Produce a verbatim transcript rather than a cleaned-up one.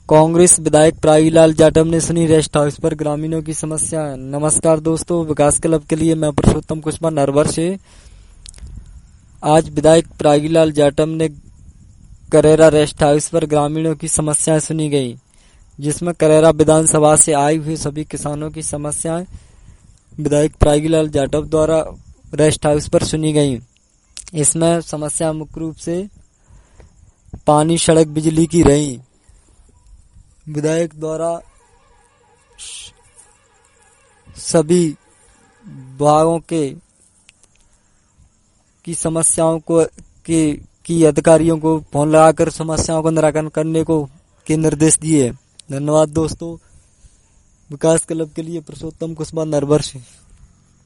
कांग्रेस विधायक प्रागीलाल जाटव ने सुनी रेस्ट हाउस पर ग्रामीणों की समस्याएं। नमस्कार दोस्तों, विकास क्लब के लिए मैं पुरुषोत्तम कुशवाहा नरवर से। आज विधायक प्रागीलाल जाटव ने करेरा रेस्ट हाउस पर ग्रामीणों की समस्याएं सुनी गई, जिसमें करेरा विधानसभा से आए हुए सभी किसानों की समस्याएं विधायक प्रागीलाल जाटव द्वारा रेस्ट हाउस पर सुनी गई। इसमें समस्या मुख्य रूप से पानी, सड़क, बिजली की रही। विधायक द्वारा सभी विभागों के की समस्याओं को की, की अधिकारियों को फोन लगाकर समस्याओं को निराकरण करने को के निर्देश दिए। धन्यवाद दोस्तों। विकास क्लब के लिए पुरुषोत्तम कुशवाहा नरवर से।